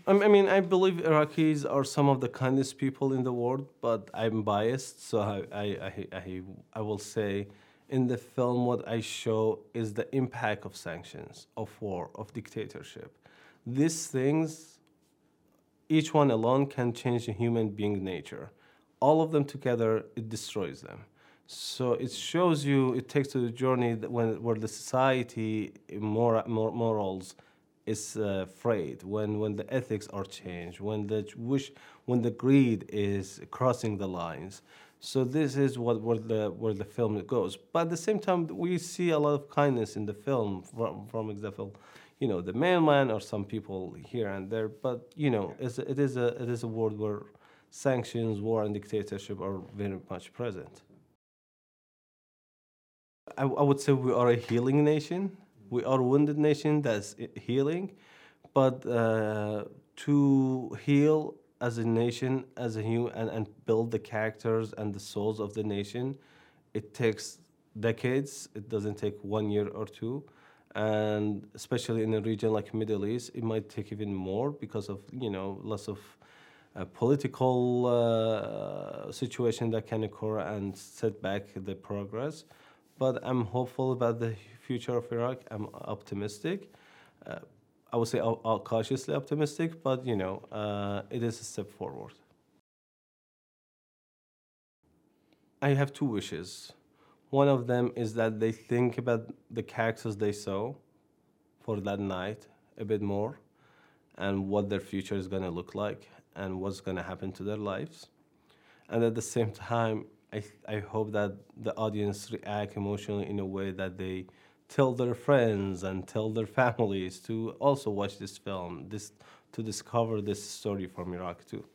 I believe Iraqis are some of the kindest people in the world, but I'm biased, so I will say in the film what I show is the impact of sanctions, of war, of dictatorship. These things, each one alone can change a human being nature. All of them together, it destroys them. So it shows you, it takes to the journey that where the society morals is frayed, when the ethics are changed, when the greed is crossing the lines. So this is where the film goes. But at the same time, we see a lot of kindness in the film. From example, the mailman or some people here and there. But it is a world where sanctions, war, and dictatorship are very much present. I would say we are a healing nation. We are a wounded nation that's healing, but to heal as a nation, as a human, and build the characters and the souls of the nation, it takes decades. It doesn't take 1 year or two, and especially in a region like Middle East, it might take even more because of lots of political situation that can occur and set back the progress. But I'm hopeful about the future of Iraq. I'm optimistic. Uh, I would say cautiously optimistic, but it is a step forward. I have two wishes. One of them is that they think about the characters they saw for that night a bit more and what their future is going to look like and what's going to happen to their lives. And at the same time, I hope that the audience react emotionally in a way that they tell their friends and tell their families to also watch this film, this to discover this story from Iraq too.